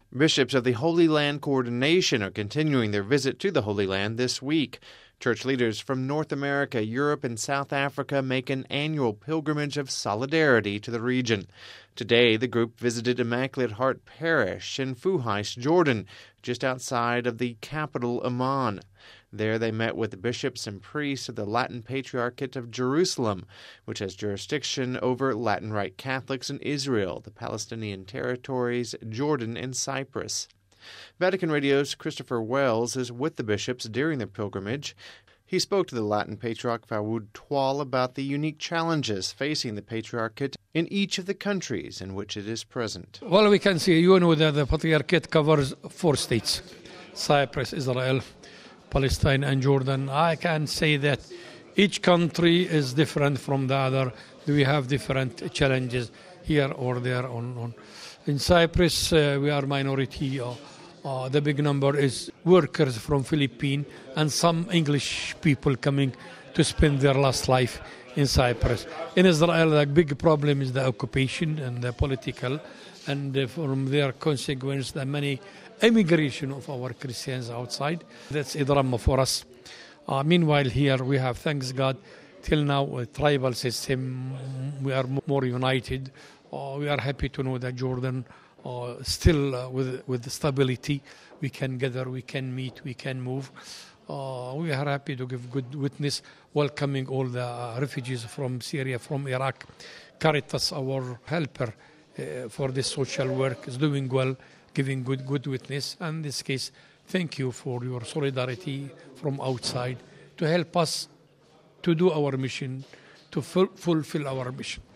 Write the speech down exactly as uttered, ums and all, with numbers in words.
Bishops of the Holy Land Coordination are continuing their visit to the Holy Land this week. Church leaders from North America, Europe, and South Africa make an annual pilgrimage of solidarity to the region. Today, the group visited Immaculate Heart Parish in Fuhais, Jordan, just outside of the capital, Amman. There they met with the bishops and priests of the Latin Patriarchate of Jerusalem, which has jurisdiction over Latin Rite Catholics in Israel, the Palestinian territories, Jordan, and Cyprus. Vatican Radio's Christopher Wells is with the bishops during their pilgrimage. He spoke to the Latin Patriarch Fawad Tual about the unique challenges facing the Patriarchate in each of the countries in which it is present. Well, we can see, you know, that the Patriarchate covers four states: Cyprus, Israel, Palestine, and Jordan. I can say that each country is different from the other. We have different challenges here or there. On, on. In Cyprus, uh, we are minority. Uh, uh, the big number is workers from Philippines and some English people coming to spend their last life in Cyprus. In Israel, the big problem is the occupation and the political, and uh, from their consequence, the many immigration of our Christians outside. That's a drama for us. Uh, meanwhile, here we have, thanks God, till now a tribal system. We are more united. Uh, we are happy to know that Jordan uh, still uh, with with stability. We can gather, we can meet, we can move. Uh, we are happy to give good witness, welcoming all the uh, refugees from Syria, from Iraq. Caritas, our helper uh, for this social work, is doing well, giving good good witness. And in this case, thank you for your solidarity from outside to help us to do our mission, to ful- fulfill our mission.